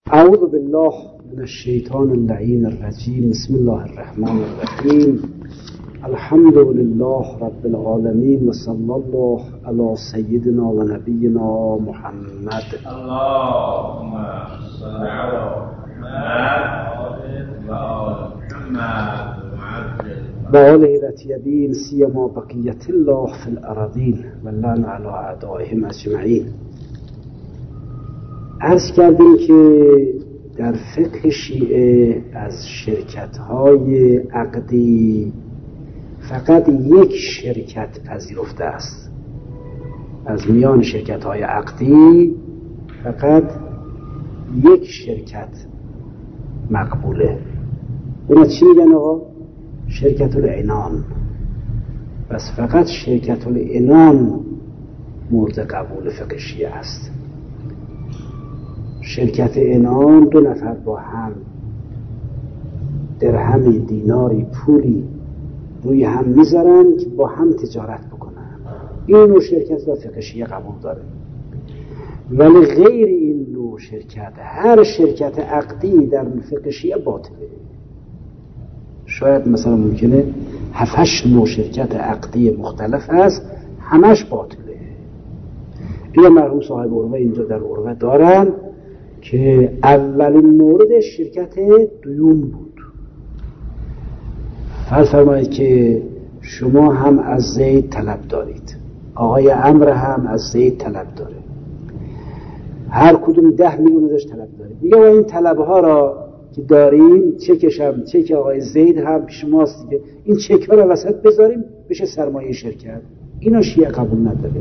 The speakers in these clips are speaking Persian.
اعوذ بالله من الشیطان اللعین الرجیم. بسم الله الرحمن الرحیم. الحمد لله رب العالمین و صلی الله علی سیدنا و نبینا محمد. اللهم صل علی محمد و آل محمد و آله الطیبین سیما بقیت الله فی الارضین و لعن علی اعدائهم اجمعین. عرض کردیم که در فقه شیعه از شرکت‌های عقدی فقط یک شرکت پذیرفته است. از میان شرکت‌های عقدی فقط یک شرکت مقبوله. اونا چی میگن آقا؟ شرکت العنان. بس فقط شرکت العنان مورد قبول فقه شیعه است. شرکت عنان دو نفر با هم درهمی دیناری پولی روی هم میذارن که با هم تجارت بکنن. این نوع شرکت را فقه شیعه قبول داره. ولی غیر این نوع شرکت، هر شرکت عقدی در فقه شیعه باطله. شاید مثلا ممکنه 7-8 نوع شرکت عقدی مختلف هست، همش باطله. این مرحوم صاحب عروه اینجا در عروه دارن که اولین مورد شرکت دیون بود. فرض فرمایید که شما هم از زید طلب دارید، آقای عمرو هم از زید طلب داره، هر کدوم 10 میلیون ازش طلب دارید. میگه این طلبها را که داریم، چکش هم چک آقای زید هم پیش ماست دیگه، این چک ها را وسط بذاریم بشه سرمایه شرکت. اینا شیعه قبول نداره.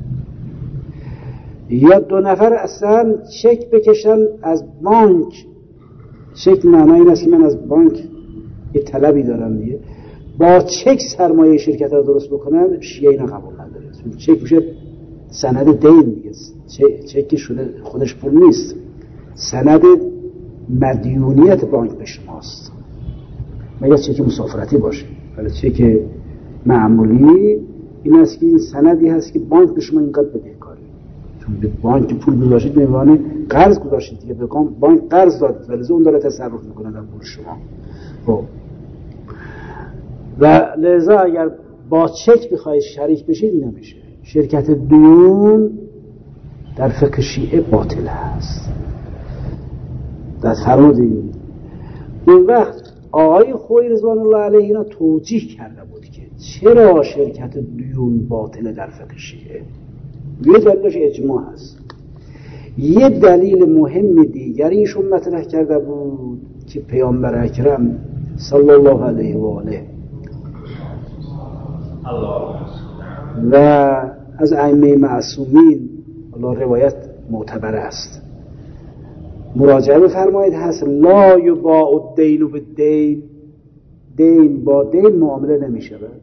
یا دو نفر اصلا چک بکشن از بانک. چک معنی این است که من از بانک یه طلبی دارم دیگه، با چک سرمایه شرکت رو درست بکنن، شیعه اینا قبول نداره. چک میشه سند دین دیگه. چک شده خودش پول نیست، سند مدیونیت بانک به شماست. مگر چک مسافرتی باشه. ولی چک معمولی این است که این سندی هست که بانک به شما اینقدر بدهکاره. به بانک پول گذاشتید به عنوان قرض گذاشتید دیگه، به بانک قرض دادید ولی اون داره تصرف میکنه در پول شما. خب و لذا اگر با چک بخواید شریک بشید نمیشه. شرکت دیون در فقه شیعه باطل است. در فرمودید اون وقت آقای خویی رضوان الله علیه اینا توجیه کرده بود که چرا شرکت دیون باطل در فقه شیعه. یه دلیلش اجماع هست. یه دلیل مهم دیگری ایشون مطرح کرده بود که پیامبر اکرم صلی الله علیه و آله و از ائمه معصومین، الله روایت معتبر است، مراجعه بفرمایید هست لا یباع الدین بالدین. دین با دین معامله نمی شود.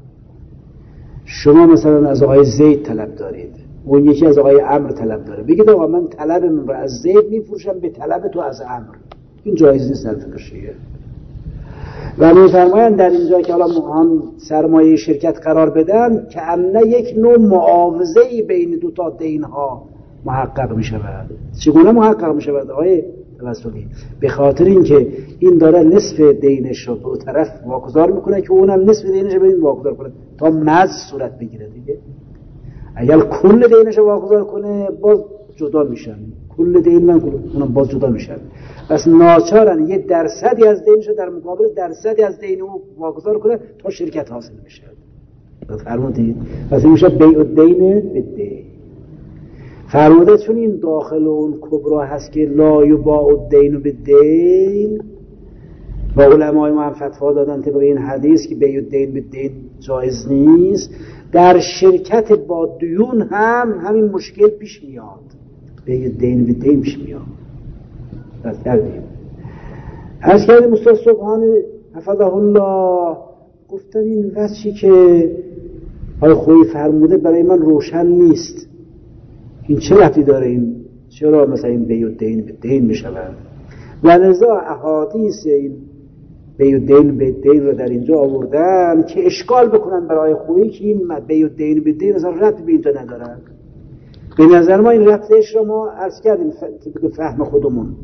شما مثلا از آقای زید طلب دارید، اون یکی از آقای عمرو طلب داره، بگید آقا من طلب من رو از زید میفروشم به طلب تو از عمرو. این جایز نیست در فقه شیعه. و میفرمایند در اینجا که حالا هم سرمایه شرکت قرار بدن که امنه یک نوع معاوضه‌ای بین دو تا دین ها محقق می شود. چگونه محقق می شود آقای توسلی؟ به خاطر اینکه این داره نصف دینش رو به طرف واگذار میکنه که اونم نصف دینش رو به این واگذار کنه تا مزد صورت بگیره دیگه. اگر کل دینش رو واگذار کنه باز جدا میشن، کل دین من اونم باز جدا میشن. پس ناچارن یه درصدی از دینش رو در مقابل درصدی از دین او واگذار کنه تا شرکت حاصل بشه. فرمودید؟ پس این میشه بیع الدین بالدین. فرموده چون این داخل اون کبرا هست که لا یباع الدین بالدین و علمای ما هم فتوا دادن طبق این حدیث که بیع الدین بالدین جایز نیست، در شرکت با دیون هم همین مشکل پیش میاد. بیع الدین بالدین پیش میاد. پس کردیم عرض کردیم استاد سبحانی حفظه الله گفتن این وجهی که آقای خویی فرموده برای من روشن نیست. این چه ربطی داره؟ این چرا مثلا این بیع الدین بالدین میشود؟ و لذا احادیث این بیع الدین بالدین رو در اینجا آوردن که اشکال بکنن برای خویی که این بیع الدین بالدین اصلا ربطی به اینجا ندارن. به نظر ما این ربطش رو ما عرض کردیم طبق فهم خودمون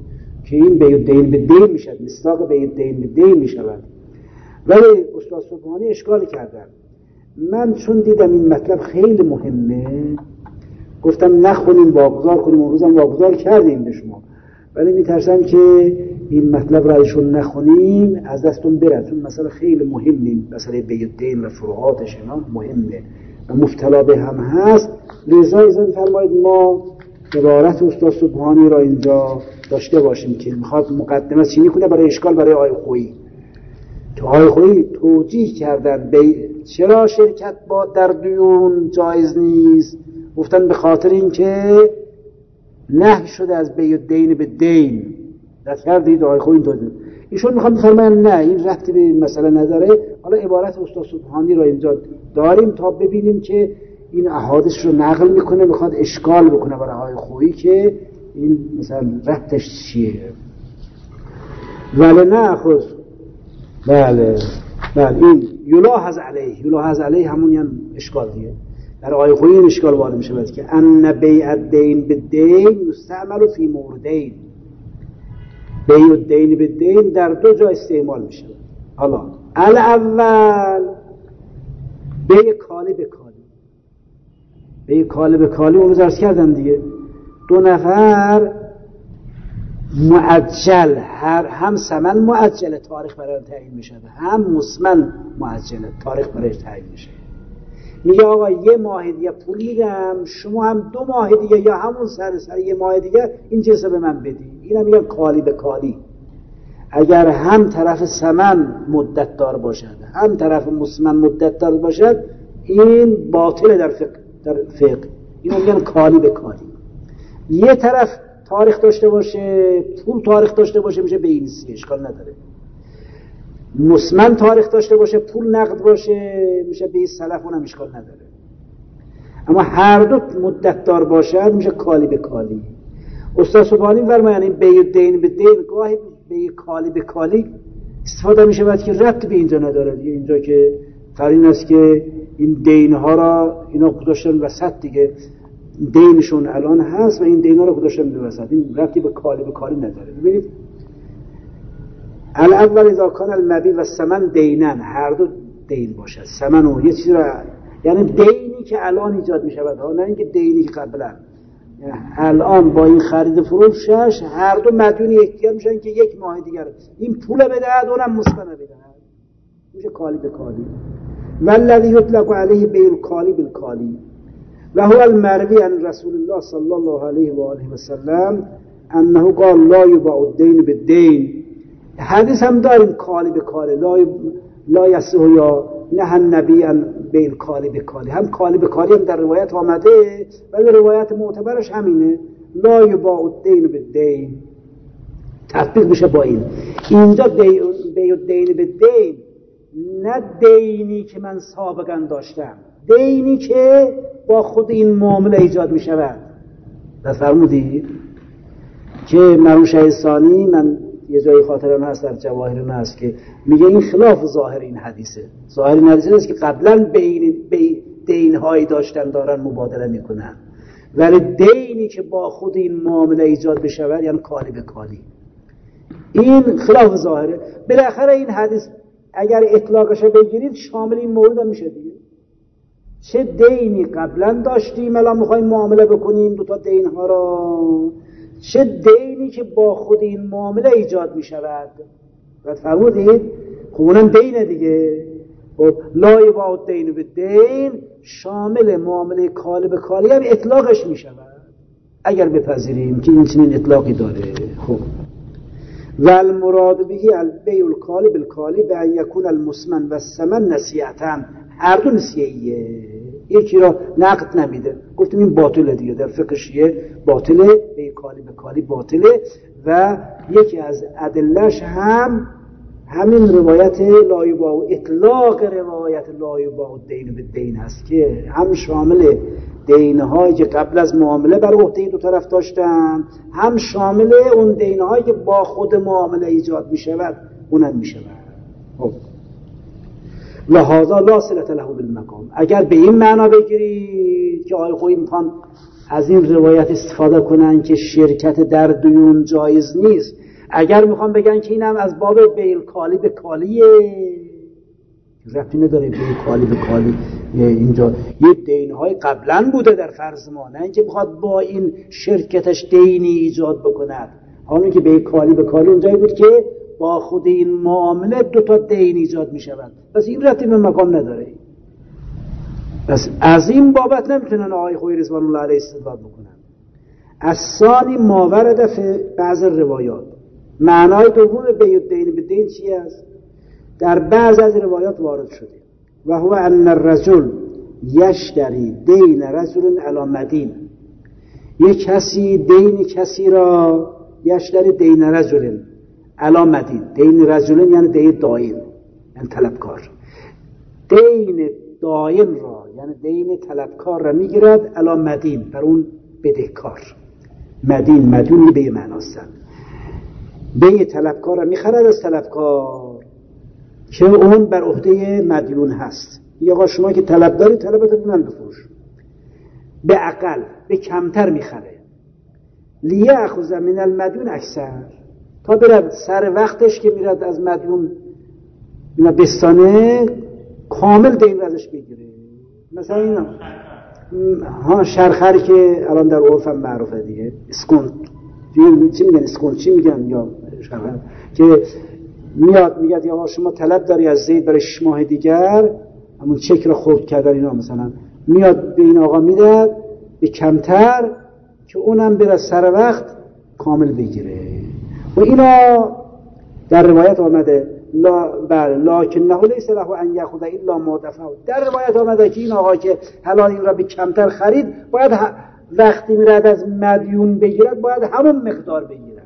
که این بی‌الدین به دین میشد، مصداق بی‌الدین به دین میشود. ولی استاد سبحانی اشکال کردن. من چون دیدم این مطلب خیلی مهمه گفتم نخونیم واگذار کنیم، اون روزم واگذار کردیم به شما، ولی میترسم که این مطلب را ایشون نخونیم از دستون بره، چون مسئله خیلی مهمه، مسئله بی‌الدین و فروعاتش اینا مهمه و مبتلا به هم هست. لذا اذن فرمایید ما عبارت استاد سبحانی را اینجا داشته باشیم که میخواد مقدمه چینی کنه برای اشکال برای آقای خویی، که آقای خویی توجیه کردن چرا شرکت با در دیون جایز نیست. گفتن به خاطر اینکه نهی شده از بی‌الدین به دین. دست کردید آقای خویی اینطور. ایشون میخواد بفرماین نه این ربطی به مسئله نداره. حالا عبارت استاد سبحانی را اینجا داریم تا ببینیم که این احادیث رو نقل میکنه، میخواد اشکال بکنه برای آقای خویی که این مثلا ربطش چیه. ولی ناخذ بله این یلاحظ علیه همون یعنی اشکال دیگه. در آیه خویی این اشکال وارد میشه که ان بیع الدین بالدین یستعمل فی موردین. بیع الدین بالدین در دو جا استعمال میشه. حالا الاول بیع کالی به کالی. بیع کالی به کالی اون روز عرض کردم دیگه، دو نفر معجل، هم ثمن معجل تاریخ برای تعیین میشه، هم مسمن معجل تاریخ برای تعیین میشه. میگه آقا یه ماه دیگه پول میدم، شما هم 2 ماه دیگه یا همون سر یه ماه دیگه این جنس به من بدی. اینا میگن کالی به کالی. اگر هم طرف ثمن مدت دار باشد هم طرف مسمن مدت دار باشد این باطله در فقه. اینا میگن کالی به کالی. یه طرف تاریخ داشته باشه، پول تاریخ داشته باشه میشه بی‌نسی، اشکال نداره. مسمن تاریخ داشته باشه، پول نقد باشه میشه بیع سلف، اونم اشکال نداره. اما هر دو مدت دار باشد میشه کالی به کالی. استاد سبحانی فرمایند این بیع دین به دین گاهی بیع کالی به کالی استفاده میشه وقتی که ربط به اینجا نداره دیگه. اینجا که فرین است که این دین ها را اینا گذاشتن وسط دیگه، دینشون الان هست و این دینا رو گذاشتن به وسط، این ربطی به کالی به کالی نداره. ببینید الاول اذا کان المبیع و ثمن دینن، هر دو دین باشد. ثمن و یه چیز را یعنی دینی که الان ایجاد می شود، نه اینکه دینی که قبلا، یعنی الان با این خرید فروشش هر دو مدیون یکدیگر میشن که یک ماه دیگر این پول بدهد اونم مسکن بدهد، میشه کالی به کالی. والذی یطلق علیه بیع الکالی بالکالی و هو المروی عن رسول الله صلی الله علیه و آله و سلم انه قال لا یباع الدین بالدین. حدیث هم داریم کالی به کالی، لا یصح یا نه النبی ان بیع الکالی به کالی. هم کالی به کالی هم در روایت آمده ولی روایت معتبرش همینه، لا یباع الدین بالدین. تطبیق میشه با این. اینجا بیع الدین بالدین نه دینی که من سابقا داشتم، دینی که با خود این معامله ایجاد می شود. فرمودید که مرحوم شهید ثانی، من یه جایی خاطرم هست در جواهرم هست که میگه این خلاف ظاهر این حدیثه. ظاهر این حدیثه است که قبلا دینهایی داشتن دارن مبادله میکنن، ولی دینی که با خود این معامله ایجاد بشود یعنی کالی به کالی، این خلاف ظاهره. بالاخره این حدیث اگر اطلاقش بگیرید شامل این مورد میشه دیگه. چه دینی قبلا داشتیم الان میخوایم معامله بکنیم دوتا دین ها را، چه دینی که با خود این معامله ایجاد میشود. و فرمودید خب اونم دینه دیگه. لا یباع الدین بالدین شامل معامله کالی به کالی هم اطلاقش میشود اگر بپذیریم که این چنین اطلاقی داره. خب و المراد بهی البیع الکالی بالکالی به ان یکون المسمن و الثمن نسیعتاً، هر دو نسیه‌ایه، یکی را نقد نمیده. گفتیم این باطله دیگه، در فقه شیعه باطله، بیع کالی به کالی باطله. و یکی از ادله‌اش هم همین روایت لا یباع، اطلاق روایت لا یباع الدین بالدین هست که هم شامل دینهایی که قبل از معامله بر عهده دو طرف داشتن، هم شامل اون دینهایی که با خود معامله ایجاد می شود اونم می شود. خب لحاظا لا صلة له بالمقام. اگر به این معنا بگیرید که آقای خویی میخوان از این روایت استفاده کنن که شرکت در دیون جایز نیست اگر میخوام بگن که اینم از باب بیع کالی به کالیه، ربطی نداره بیع کالی به کالی. اینجا یه دینهای قبلا بوده در فرض ما، نه اینکه میخواد با این شرکتش دینی ایجاد بکند. همون که بیع کالی به کالی اونجایی بود که با خود این معامله 2 تا دین ایجاد میشود، پس این ربطی به مقام نداره. پس از این بابت نمیتونن آقای خویی رضوان الله علیه استدلال بکنن. الثانی ما ورد فی بعض روایات، معنای دوم بیع دین به دین چی است؟ در بعض از روایات وارد شده و هو ان الرجل یشتری دین رجل علی مدین، یک کسی دین کسی را، یشتری دین رجل علی مدین، دین رجل یعنی دین داین، یعنی طلبکار، دین داین را یعنی دین طلبکار را میگیرد علی مدین، بر اون بدهکار. مدینی به معناست، به طلبکار را میخرد از طلبکار که اون بر عهده مدیون هست. یا آقا شما که طلب داری طلبت رو من بفروش، به اقل به کمتر میخره، لیأخذ من المدیون اکثر، تا برد سر وقتش که میرد از مدیون بستانه کامل دین ازش بگیره. مثلا اینا شرخری که الان در عرفم معروفه دیگه، اسکونت چی میگن، اسکونت چی میگن، یا شرخر که میاد میگه یا شما طلب داری از زید برای 6 ماه دیگر، همون چک رو خرد کردن اینا، مثلا میاد به این آقا میداد به کمتر که اونم بره سر وقت کامل بگیره. و اینا در روایت آمده لکنه لیس له ان یاخذ الا ما دفع. در روایت آمده که این آقا که حلال این را به کمتر خرید، باید وقتی میرد از مدیون بگیرد باید همون مقدار بگیرد.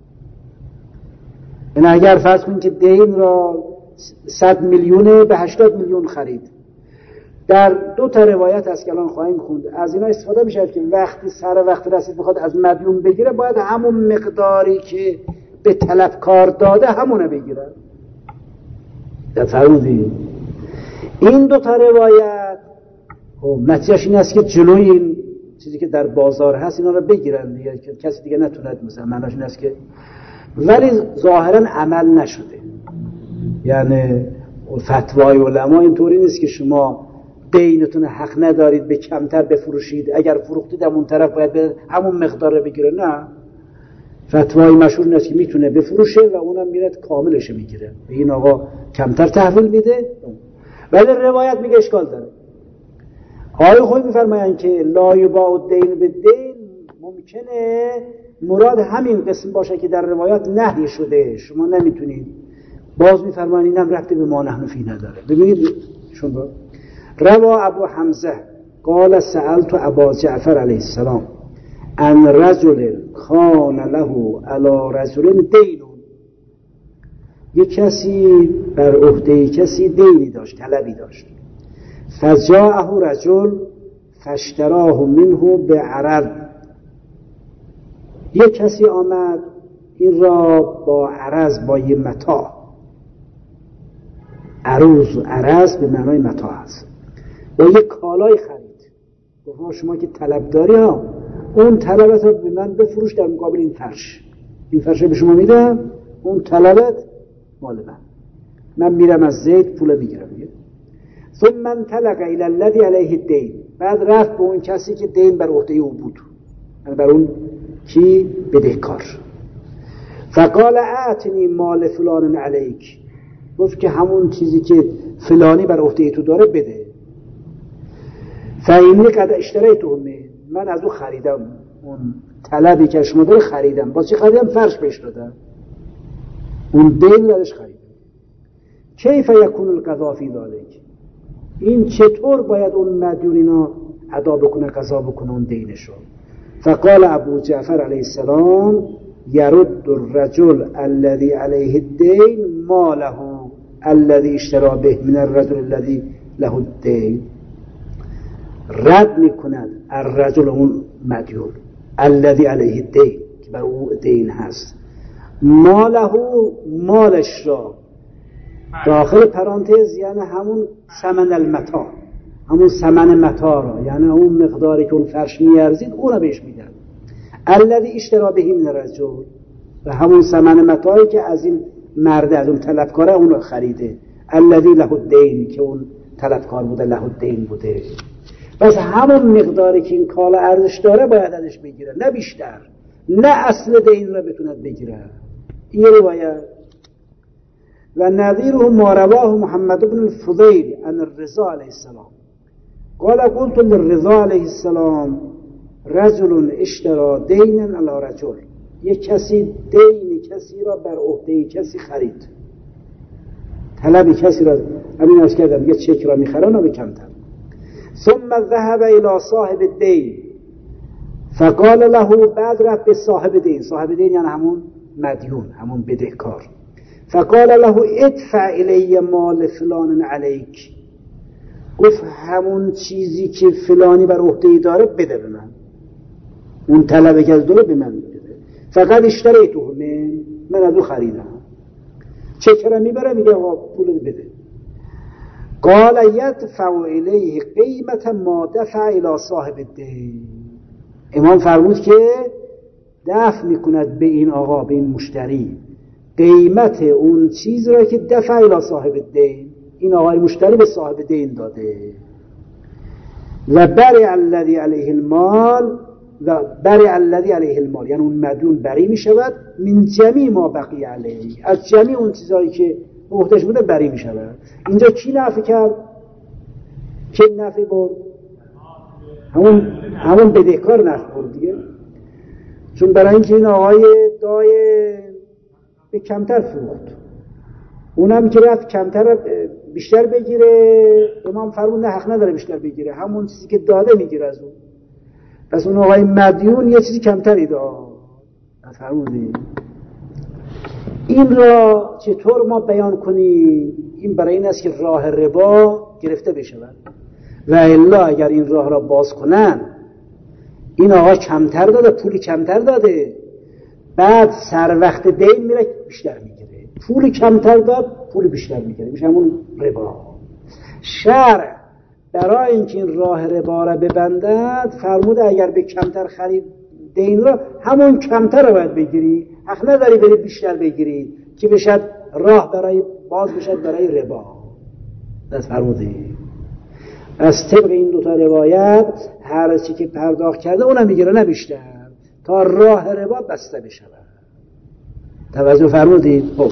این اگر فرض کنید که دین را 100 میلیونه به 80 میلیون خرید، در 2 تا روایت هست که الان خواهیم خوند، از اینا استفاده میشه که وقتی سر وقت رسید بخواد از مدیون بگیره باید همون مقداری که به طلبکار داده همونه بگیره. در فرمودید این 2 تا روایت نتیجهش این است که جلوی این چیزی که در بازار هست اینا رو بگیرن دیگه، که کسی دیگه نتوند، مثلا معناش این است که، ولی ظاهرا عمل نشده. یعنی فتوای علما اینطوری نیست که شما دینتون حق ندارید به کمتر بفروشید، اگر فروختید همون طرف باید همون مقدار رو بگیره. نه، فتوای مشهور این است که میتونه بفروشه و اونم میرد کاملش میگیره، به این آقا کمتر تحویل میده. ولی روایت میگه اشکال داره. آقای خویی میفرمایند که لا یباع الدین بالدین، ممکنه مراد همین قسم باشه که در روایات نهی شده، شما نمیتونید. باز میفرمایند اینم ربطی به ما نحن فی نداره. ببینید شما روا ابو حمزه قال سألت ابا جعفر علیه السلام ان رجل کان له علی رجل دین، یک کسی بر عهده کسی دینی داشت، طلبی داشت، فجاءه رجل فاشتراه منه بعرض، یک کسی آمد این را با عرض، با یه متاع، عرض به معنای متاع است، با یه کالای خرید. گفت شما که طلب داری ها، اون طلبت رو به من بفروش در مقابل این فرش رو به شما میدم، اون طلبت مال من میرم از زید پول میگیرم. ثم انطلق الى الذي عليه الدين، بعد رفت به اون کسی که دین بر عهده او بود، یعنی بر اون کی بدهکار. فقال اعطنی مال فلان علیک، گفت که همون چیزی که فلانی بر عهده تو داره بده. فإنی قد اشتریته، من از او خریدم، اون طلبی که شما داره خریدم. با چی خریدم؟ فرش بهش دادم، اون دین ازش خریدم. کیف یکون القضا فی ذلک، این چطور باید اون مدیون اینا ادا بکنه، قضا بکنه اون دینشو؟ فقال ابو جعفر علیه السلام یرد الرجل الذي علیه الدین ماله الذي اشترى به من الرجل الذي له الدین، رد میکند الرجل، اون مدیون، الذي علیه الدین که بر او دین هست، ماله، مالش را، داخل پرانتز یعنی همون ثمن المتاع، همون ثمن متاع را، یعنی اون مقداری که اون فرش میارزید اون را بهش میدن. الذی اشتری به من الرجل، و همون ثمن متاعی که از این مرد، از اون طلبکاره اون خریده. الذی له الدین، که اون طلبکار بوده، له الدین بوده. پس همون مقداری که این کالا ارزش داره باید ازش بگیره، نه بیشتر، نه اصل دین را بتوند بگیره. این روایت. و نظیره ما رواه محمد بن الفضیل عن الرضا علیه السلام قال قلت للرضا علیه السلام رجل اشترى دینا علی رجل، یک کسی دین کسی را بر عهده کسی خرید، طلب کسی را، همین از کردم یه چک را میخرن و به کمتر. ثم ذهب الى صاحب الدین فقال له، بعد رفت به صاحب دین. صاحب دین یعنی همون مدیون، همون بدهکار. فقال له ادفع الی مال فلان علیک، گفت همون چیزی که فلانی بر عهده داره بده به من، اون طلبی که از داره به من بده. فقط اشتریته من از او خریدم. چکرا میبره میگه آقا پول بده. قال یدفع الیه قیمت ما دفع الی صاحب الدین، امام فرمود که دفع میکند به این آقا، به این مشتری، قیمت اون چیز را که دفع الی صاحب الدین، این آقای مشتری به صاحب دین داده. و برع الذی علیه المال، و برع الذی علیه المال یعنی اون مدیون بری می شود من جمیع ما بقی علیه، از جمیع اون چیزایی که عهده‌اش بوده بری می شود. اینجا کی نفی کرد؟ کی نفی برد؟ همون بدهکار نفی برد دیگه، چون برای اینکه این آقای دای به کمتر فروخت، اونم که رفت کمتر بیشتر بگیره، امام فرمود نه، حق نداره بیشتر بگیره، همون چیزی که داده میگیره از اون. پس اون آقای مدیون یه چیزی کمتری داد. فرمودی این را چطور ما بیان کنیم؟ این برای این است که راه ربا گرفته بشود، و الا اگر این راه را باز کنن، این آقا کمتر داده، پولی کمتر داده، بعد سر وقت دین میره بیشتر میگیره، پول کمتر داد پول بیشتر میگیره، میشه همون ربا. شرع برای اینکه این راه ربا را ببندد فرموده اگر به کمتر خرید دین را، همون کمتر را باید بگیری، حق نداری بری بیشتر بگیری که بشد راه برای باز بشد برای ربا. دست فرموده. از طبق این دوتا روایت هر چی که پرداخت کرده اونم میگیره، نه بیشتر، تا راه ربا بسته بشه. توجه فرمودید؟ خب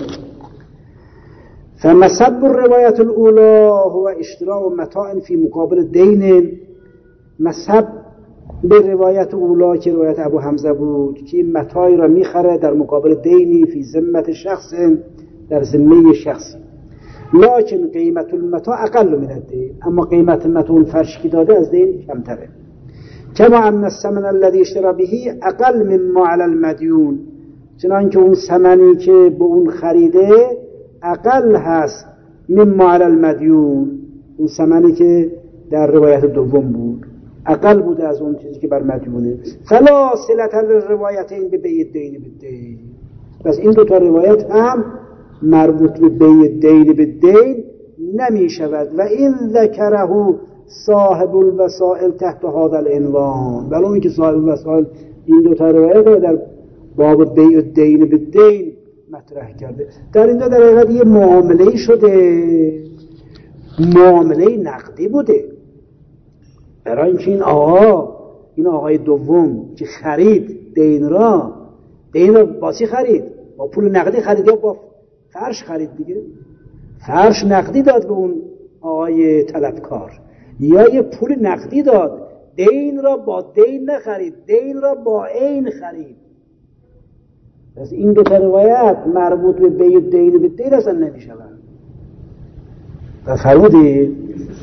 فمسب الروایت الاولى هو اشتراء متاع فی مقابل دین. مسب به روایت اولا که روایت ابو حمزه بود که متاعی را میخره در مقابل دینی فی ذمت شخص، در ذمه شخصی، لکن قیمت المتاع اقل من الدین، اما قیمت متاع اون فرش که داده از دین کمتره. کما ان الثمن الذي اشترى به اقل مما علی المدیون، چنانکه اون ثمنی که به اون خریده اقل هست مما علی المدیون، اون ثمنی که در روایت دوم بود اقل بوده از اون چیزی که بر مدیونه. فلا صلة للروایتین به بیع الدین بالدین. پس این دو تا روایت هم مربوط به بیع الدین بالدین نمی شود. و این ذکره صاحب الوسائل تحت هذا العنوان، ولی اون که صاحب الوسائل این دو تا روایت رو در باب بیع الدین بالدین مطرح کرده. در اینجا در حقیقت یه معامله شده، معامله نقدی بوده، برای اینکه این آقای دوم که خرید دین را با چی خرید؟ با پول نقدی خرید یا با فرش خرید دیگه؟ فرش نقدی داد به اون آقای طلبکار، یا یه پول نقدی داد، دین را با دین نخرید، دین را با عین خرید. پس این دو تا روایت مربوط به بیع دین به دین اصلا نمیشوند. فرمودید؟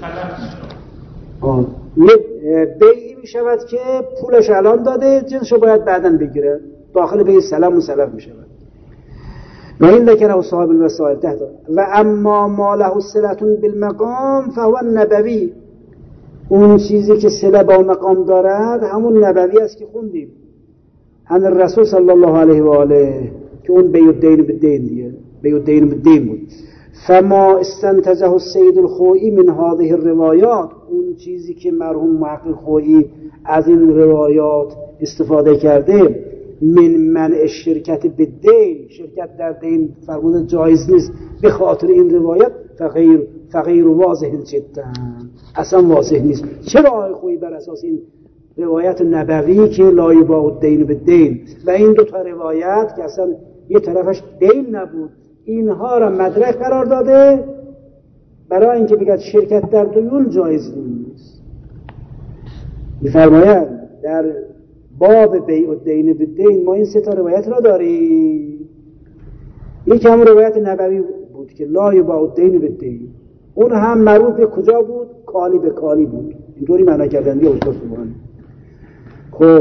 یه بیعی میشود که پولش الان داده، جنسشو باید بعداً بگیره، داخل بیع سلام و سلف میشود. و این ذکره صاحب الوسائل تحت. و اما ما له صلة بالمقام فهو النبوی، اون چیزی که صله با مقام دارد همون نبوی است که خوندیم عن الرسول صلی الله علیه و آله، که اون بیع الدین بالدین دیگه، بیع الدین بالدین بود. فما استنتجه السید الخوئی من هذه الروایات، اون چیزی که مرحوم محقق خوئی از این روایات استفاده کرده، من منع شرکت به دین، شرکت در دین فرموده جایز نیست به خاطر این روایت، فغیر واضح جدا، اصلا واضح نیست. چرا آقای خویی بر اساس این روایت نبوی که لا یباع الدین بالدین و این دو تا روایت که اصلا یه طرفش دین نبود اینها را مدرک قرار داده برای اینکه بگه شرکت در دیون جایز نیست. می‌فرماید در باب بیع الدین بالدین ما این سه تا روایت را داریم. یکی هم روایت نبوی بود که لا یباع الدین بالدین، اون هم مربوط به کجا بود؟ کالی به کالی بود. اینطوری معنا کردن دیگه استاد سبحانی. خب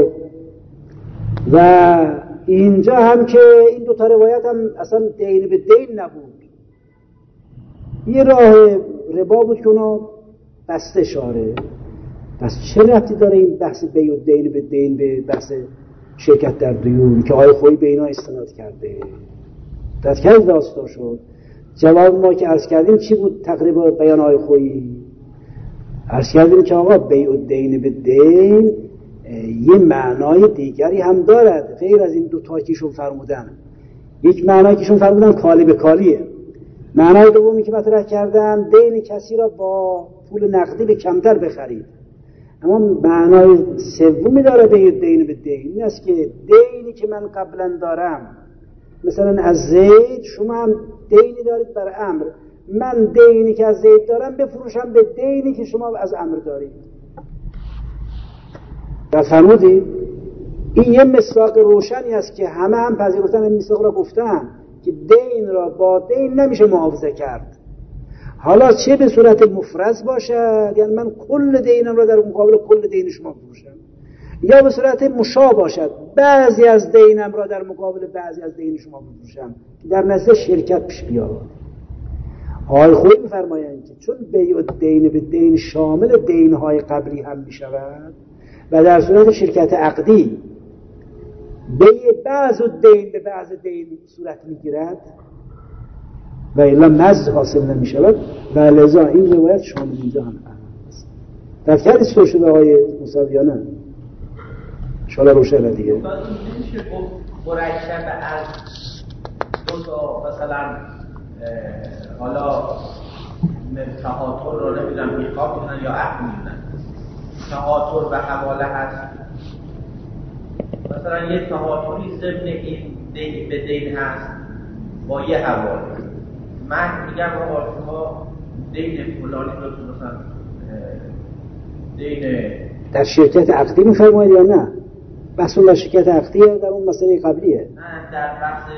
و اینجا هم که این دو تا روایت هم اصلا دین به دین نبود، یه راه ربا بود که اونا بسته شاره. پس چه ربطی داره این بحث بیع الدین به دین به بحث شرکت در دیون که آقای خویی به اینا استناد کرده؟ تذکر داستان شد. جواب ما که عرض کردیم چی بود تقریبا بیان آقای خویی؟ عرض کردیم که آقا بیع الدین به دین یه معنای دیگری هم دارد غیر از این دو تا کهشون فرمودن. یک معنایی کهشون فرمودن کالی به کالیه. معنای دومی که مطرح کردن دین کسی را با پول نقدی به کمتر بخرید. اما معنای سومی داره بیع الدین به دین، این است که دینی که من قبلا دارم، مثلا از زید شما هم دینی دارید بر عمرو، من دینی که از زید دارم بفروشم به دینی که شما از عمرو دارید. در فرمودید این یه مصداق روشنی است که همه هم پذیرفتن این مصداق را گفتن که دین را با دین نمیشه معاوضه کرد. حالا چه به صورت مفرز باشد، یعنی من کل دینم را در مقابل کل دین شما بفروشم، یا به صورت مشابه باشد بعضی از دینم را در مقابل بعضی از دین شما بفروشم که در نزد شرکت پیش بیاد. آقای خویی می‌فرمایند که چون بیع الدین به دین شامل دین‌های قبلی هم می‌شود و در صورت شرکت عقدی بیع بعض الدین به بعض دین صورت می‌گیرد و الا مزد حاصل نمی‌شود و لذا این روایت شامل اینجا هم هست. در کردی سوال شده آقای موسویانه انشاءالله روشنه دیگه. نمیشه گفت مرکب از دو تا مثلا حالا تهاتر رو نمیدونم میخواب میدونن یا عقل میدونن، تهاتر و حواله هست. مثلا یه تهاتری ضمن این دین به دین هست با یه حواله. من میگم آقا شما دین فلانی رو مثلا دین در شرکت عقدی میفرمایید یا نه؟ بحث در شرکت عقدی در اون مسئله قبلیه. نه در بحث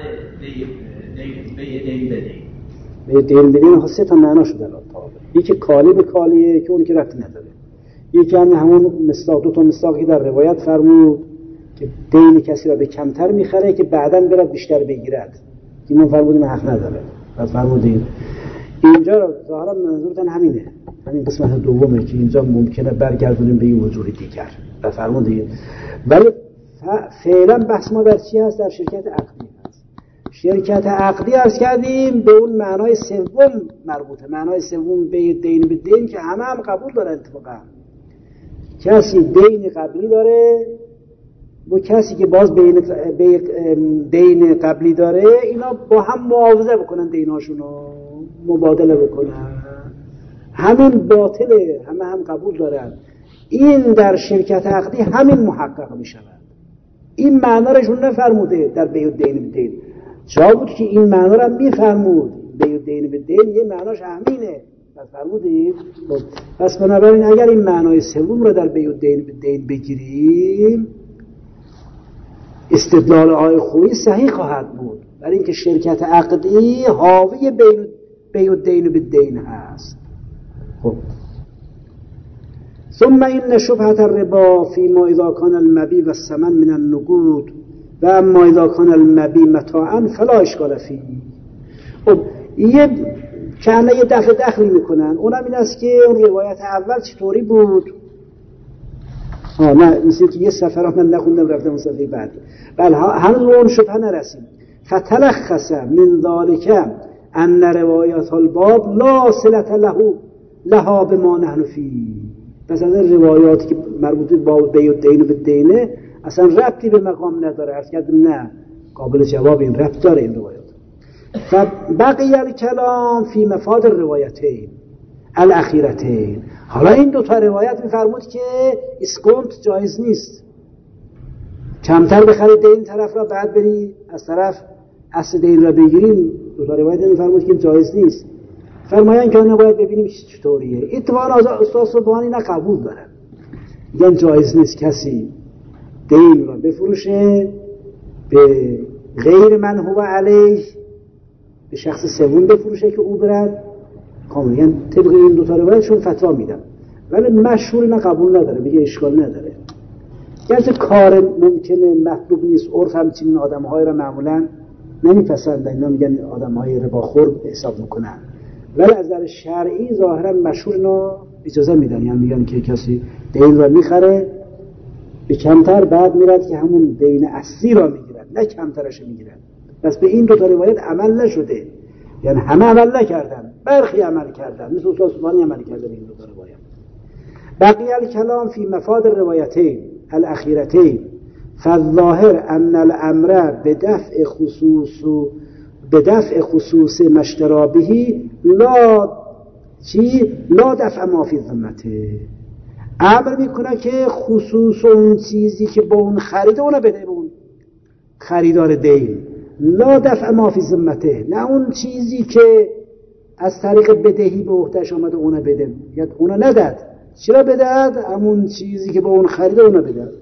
دین به دین بدین سه تا معنا شده الان. یکی کالی به کالیه که اون که ربطی نداره. یکی همون مصداق، دو تا مصداقی در روایت فرمود که دین کسی را به کمتر میخره که بعداً برد بیشتر بگیرد. این من فرمودیم حق نداره. پس فرمودیم اینجا را ظاهرا منظورتون همینه، همین قسمت دومه که اینجا ممکنه برگردونیم به یه وجود دیگر. و فرمودیم ولی فعلا بحث ما در چی هست؟ در شرکت عقدی هست. شرکت عقدی عرض کردیم به اون معنای سوم مربوطه، معنای سوم به دین به دین که همه هم قبول داره. اتفاقا کسی دین قبلی داره و کسی که باز دین قبلی داره، اینا با هم معاوضه بکنن، دیناشونو مبادله بکنن، همین باطله، همه هم قبول دارن. این در شرکت عقدی همین محقق می شود. این معنا رشون نفرموده در بیع الدین به دین، جا بود که این معنا را می فرمود. بیع الدین به دین یه معناش همینه، پس فرمودید. پس بنابراین اگر این معنای سوم را در بیع الدین به دین بگیریم، استدلال آقای خویی صحیح خواهد بود، برای اینکه شرکت عقدی حاوی بیع الدین به دین هست. خب ثم این شبهة الربا فيما اذا كان المبيع والثمن من النقود و اما اذا كان المبيع متاعا فلا اشکال فيه. خب یه کنه یه دخلی میکنن، اونم این است که اون روایت اول چطوری بود؟ نه مثل که یه سفر من نخوندم رفتم صفحه بعدی. بله هنوز اون شبهه نرسیم. فتلخص من ذلك ان روایات الباب لا صلة لها بما نحن فيه. پس از روایاتی که مربوط با بی و دین و به دینه اصلا ربطی به مقام نداره. عرض کردم نه، قابل جواب این ربط داره این روایت. فبقی الکلام فی مفاد الروایتین الاخیرتین. حالا این دو تا روایت میفرمود که اسکونت جایز نیست، کمتر بخرید دین طرف را بعد بری از طرف اصل دین را بگیریم. دو تا روایت میفرمود که جایز نیست. فرمایان که اون باید ببینیم چطوریه. اتفاقا استاد صبحانی نه قبول دارن، میگن جایز نیست کسی دین را بفروشه به غیر من هو علیه، به شخص سوم بفروشه که او برد کاملا. یعنی طبق این دو تا روایتشون فتوا میدن، ولی مشهور نه قبول نداره، میگه اشکال نداره. گرچه کار ممکنه مطلوب نیست، عرف همچنین آدم‌های را معمولا نمیپسندن، اینا میگن آدم‌های رباخور حساب میکنن، ولی از نظر شرعی ظاهرا مشهور اینا اجازه میدن. یعنی میگن که کسی دین را میخره به کمتر، بعد میرد که همون دین اصلی را میگیرن، نه کمترش میگیرن. بس به این دو تا روایت عمل نشده، یعنی همه عمل نکردن، برخی عمل کردن، مثل استاد صبحانی عمل کرده به این دو تا روایت. بقی الکلام فی مفاد الروایتین الاخیرتین فالظاهر ان الامر بدفع خصوص مشترابهی لا دفع ما فی ذمته. امر میکنه که خصوص اون چیزی که با اون خریده اونو بده به اون خریدار دین، لا دفع ما فی ذمته، نه اون چیزی که از طریق بدهی به عهده‌اش آمده اونو بده، یا اونو نداد. چرا بدهد؟ همون چیزی که با اون خریده اونو بدهد.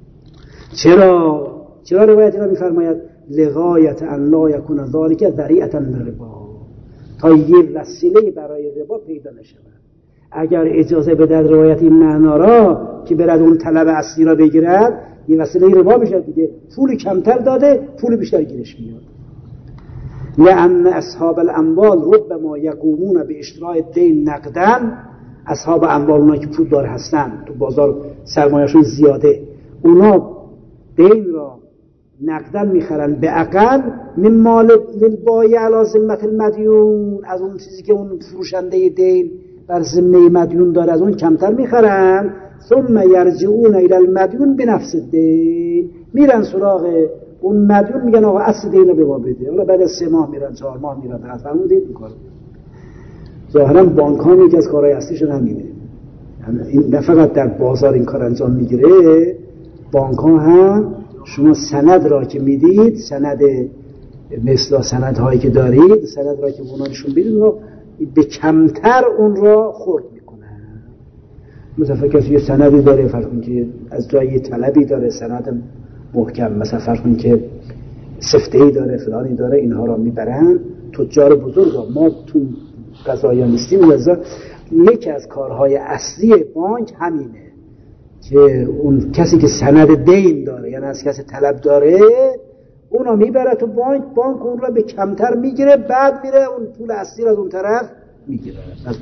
چرا روایت را میفرماید لغایت ان لا یکون ذلک ذریعة للربا، تا یه وسیله برای ربا پیدا نشود. اگر اجازه بدهد روایت این معنا را که برد اون طلب اصلی را بگیرد، یه وسیله ربا میشه دیگه، پول کمتر داده پول بیشتر گیرش میاد. لأن اصحاب الاموال ربما یقومون به اشتراء الدین نقدا، اصحاب اموال اونا که پول دار هستن، تو بازار سرمایه‌شون زیاده، اونا دین را نقدن میخرن به اقل من مال للبایع علی ذمة المدیون، از اون چیزی که اون فروشنده دین بر ذمه مدیون داره از اون کمتر میخرن. ثم یرجعون الی المدیون بنفس الدین، میرن سراغ اون مدیون میگن آقا اصل دین رو به ما بده. حالا بعد از 3 ماه میرن 4 ماه میرن فقط فرمودید میکنن. ظاهرا بانک ها یکی از کارهای اصلیشون همینه، این نه فقط در بازار این کار انجام میگیره، بانک ها هم شما سند را که میدید، سند مثل سند هایی که دارید، سند را که اونانشون بدید به کمتر اون را خرد میکنن. مثلا کسی یه سندی داره، فرض کن که از جایی طلبی داره، سند محکم، مثلا فرض کن که سفته‌ای داره، فلانی داره، اینها را میبرن تجار بزرگ. ما تو قضایا نیستیم، لذا یکی از کارهای اصلی بانک همینه که اون کسی که سند دین داره، یعنی از کسی طلب داره، اونو میبره تو بانک اون رو به کمتر میگیره، بعد میره اون پول اصلی از اون طرف میگیره.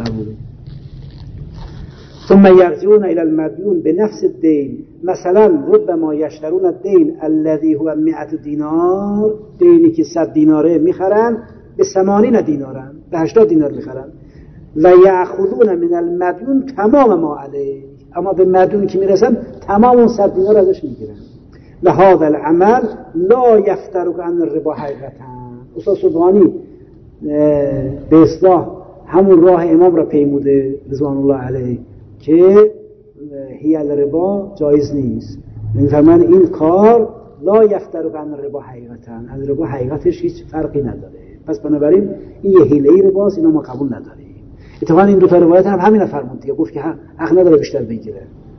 ثم یرجعون الی المدیون بنفس الدین، مثلا ربما یشترون الدین الذي هو 100 دینار، دینی که 100 دیناره میخرن به 80 دینارن، به 80 دینار میخرن. و یاخذون من المدیون تمام ما علیه، اما به مدیون که میرسن تمام اون 100 دینار ازش میگیرن. لهذا العمل لا یفترق عن الربا حقیقتا. استاد صبحانی به اصطلاح همون راه امام را پیموده رضوان الله علیه که هیل ربا جایز نیست. میفرمان این کار لا یفترق عن الربا حقیقتا، از ربا حقیقتش هیچ فرقی نداره. پس بنابراین این یه حیله رباست، اینا ما قبول نداریم. اتفاقا این دو تا روایت هم همین فرمود دیگه، گفت که حق نداره بیشتر بگیره.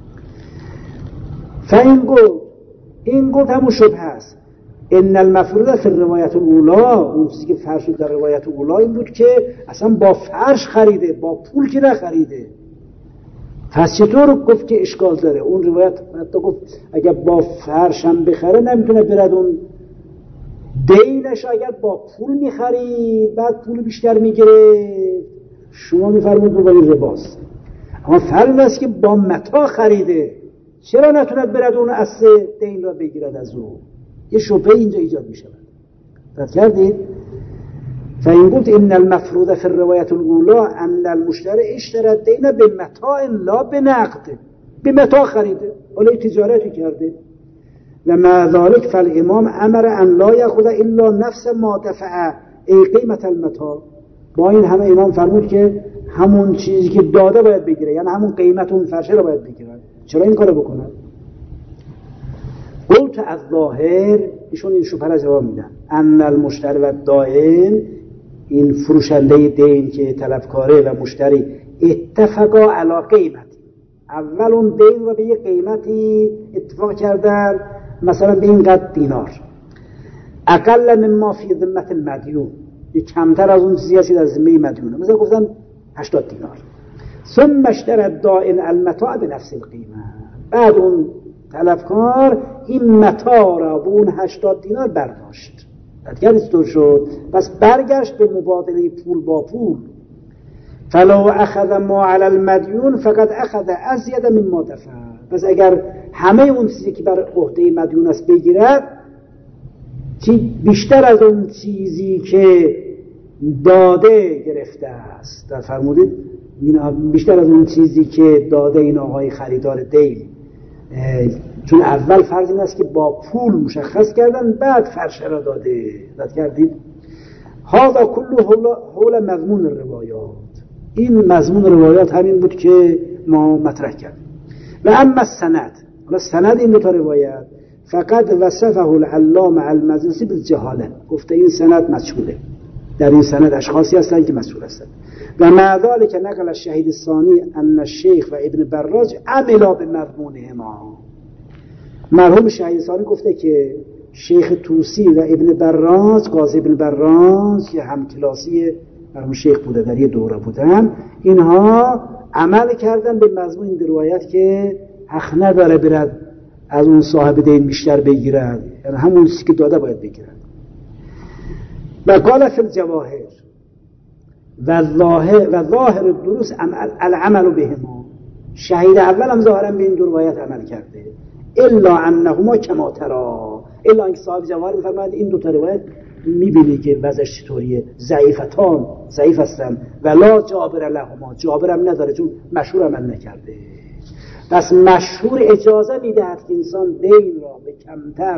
این گفت همون شبه هست. ان المفروض فی الروایت الاولی، اون چیزی که فرض شد در روایت اولی این بود که اصلا با فرش خریده، با پول که نخریده. پس چطور گفت که اشکال داره؟ اون روایت حتی گفت اگر با فرش هم بخره نمیتونه برد اون دینش، اگر با پول میخرید بعد پول بیشتر میگیره، شما میفرمود با این رباست. اما فرض است که با متاع خریده، چرا نتوند برد اون اصل دین را بگیرد از او؟ یه شبهه اینجا ایجاد میشه. فرض کردید؟ فإن قلت إن المفروض في الرواية الأولى أن المشتري اشترى الدين بمتاع لا بنقد، به متاع خریده، حالا تجارتی کرده. و مع ذلك فالامام امر ان لا یاخذ الا نفس ما دفع ای قیمت المتاع. با این همه امام فرمود که همون چیزی که داده باید بگیره، یعنی همون قیمت اون فرشه رو باید بگیره. چرا این کارو بکنه؟ قلت از ظاهر، ایشون این شبهه را جواب میدن، ان المشتری و دائن، این فروشنده دین که طلبکاره و مشتری اتفقا علی قیمت، اول اون دین رو به یه قیمتی اتفاق کردن، مثلا به این قدر دینار، اقل مما فی ذمت المدیون، یه کمتر از اون چیزی هستی در ذمه مدیونه، مثلا گفتن 80 دینار. ثم اشتری الدائن المتاع بنفس القیمه، بعد اون طلبکار این متاع را به اون 80 دینار برداشت. دیگر اینطور شد، پس برگشت به مبادله پول با پول. فلو اخذ ما علی المدیون فقد اخذ ازید مما دفع، پس اگر همه اون چیزی که بر عهده مدیون است بگیرد، چی بیشتر از اون چیزی که داده گرفته است، در فرمودید بیشتر از اون چیزی که داده این آقای خریدار دین، چون اول فرض این است که با پول مشخص کردن بعد فرشه را داده. داد کردید هذا كله حول مضمون الروایات، این مضمون روایات همین بود که ما مطرح کردیم. و اما السند، حالا سند این دو تا روایت فقط وصفه العلامه المجلسی بالجهاله، گفته این سند مجهوله، در این سند اشخاصی هستند که مسئول هستند. و مع ذلك نقل الشهید الثانی ان الشیخ و ابن براج عملا بمضمونهما، مرحوم شهید ثانی گفته که شیخ توسی و ابن براج، قاضی ابن براج که هم کلاسی مرحوم شیخ بوده، در یه دوره بودن، اینها عمل کردن به مضمون این روایت که حق نداره برد از اون صاحب دین بیشتر بگیرد، یعنی همون چیزی که داده باید بگیرد. و قال فی الجواهر و ظاهر الدروس العمل بهما، شهید اول هم ظاهرا به این دو روایت عمل کرده، الا انهما کما ترا، الا اینکه صاحب جواهر می‌فرماید این دو تا روایت می‌بینی که وضعش چطوریه، ضعیف هستن، ولا جابر لهما، جابرم نداره چون مشهور عمل نکرده. پس مشهور اجازه میدهد که انسان دین را به کمتر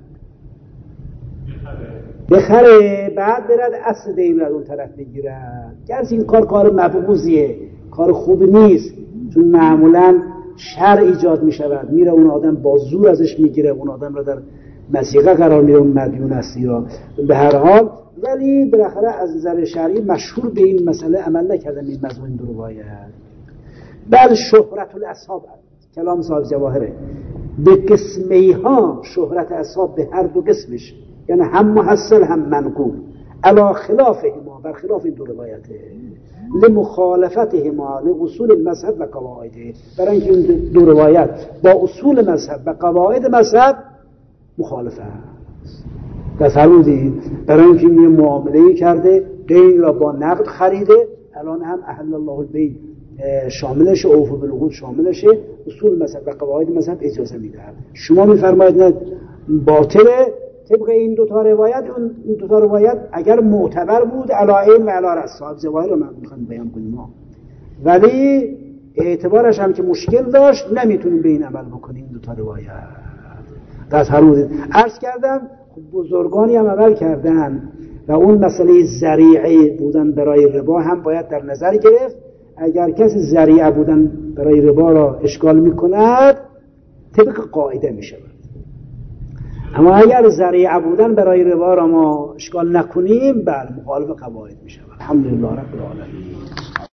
بخره، بعد برد اصل دین را اون طرف بگیرد. گرچه این کار مبغوضیه، کار خوب نیست، چون معمولا شر ایجاد می شود، میره اون آدم با زور ازش میگیره، اون آدم را در مسیقه قرار میده، اون مدیون است یا به هر حال. ولی بالاخره از نظر شرعی مشهور به این مسئله عمل نکردن این مضمون دو روایت. بل شهرت الاصحاب، کلام صاحب جواهره، به قسمی ها شهرت اصحاب به هر دو قسمش، یعنی هم محصل هم منقول، علا خلافهما، بر خلاف این دو روایته، لمخالفتهما لاصول المذهب و قواعده، برای اینکه این دو روایت با اصول مذهب و قواعد مذهب مخالفه است. تصورید برای اینکه یه معامله‌ای کرده، دین را با نقد خریده، الان هم احل الله البیع شاملشه، اوفوا بالعقود شاملشه، اصول مذهب و قواعد مذهب اجازه میدهد. شما میفرمایید نه باطله، طبق این دو تا روایت، این دو تا روایت اگر معتبر بود علی عین و علی رأس، صاحب جواهر رو من میخوام بیان کنیم ما، ولی اعتبارش هم که مشکل داشت، نمیتونیم به این عمل بکنیم این دو تا روایت. تصورید عرض کردم بزرگانی هم عمل کردن و اون مسئله ذریعه بودن برای ربا هم باید در نظر گرفت. اگر کسی ذریعه بودن برای ربا را اشکال میکند، طبق قاعده میشود. اما اگر ذریعه بودن برای ربا را ما اشکال نکنیم، بله مخالف قواعد میشود. الحمدلله رب العالمین.